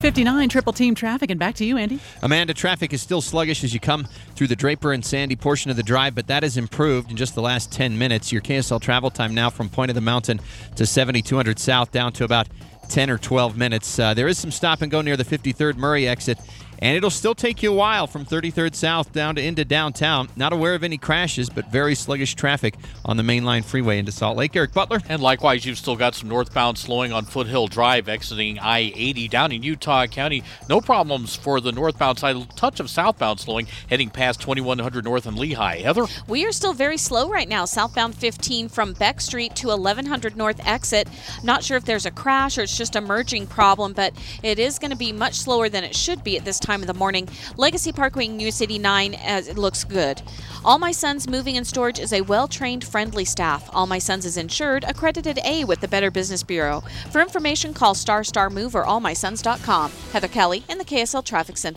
59 Triple Team traffic, and back to you, Andy. Amanda, traffic is still sluggish as you come through the Draper and Sandy portion of the drive, but that has improved in just the last 10 minutes. Your KSL travel time now from Point of the Mountain to 7200 South down to about 10 or 12 minutes. There is some stop and go near the 53rd Murray exit, and it'll still take you a while from 33rd South down to into downtown. Not aware of any crashes, but very sluggish traffic on the mainline freeway into Salt Lake. Eric Butler. And likewise, you've still got some northbound slowing on Foothill Drive exiting I-80 down in Utah County. No problems for the northbound side. A touch of southbound slowing heading past 2100 North and Lehigh. Heather? We are still very slow right now. Southbound 15 from Beck Street to 1100 North exit. Not sure if there's a crash or it's just a merging problem, but it is going to be much slower than it should be at this time of the morning. Legacy Parkway in US 89 as it looks good. All My Sons Moving and Storage is a well-trained, friendly staff. All My Sons is insured, accredited A with the Better Business Bureau. For information, call *Move or allmysons.com. Heather Kelly in the KSL Traffic Center.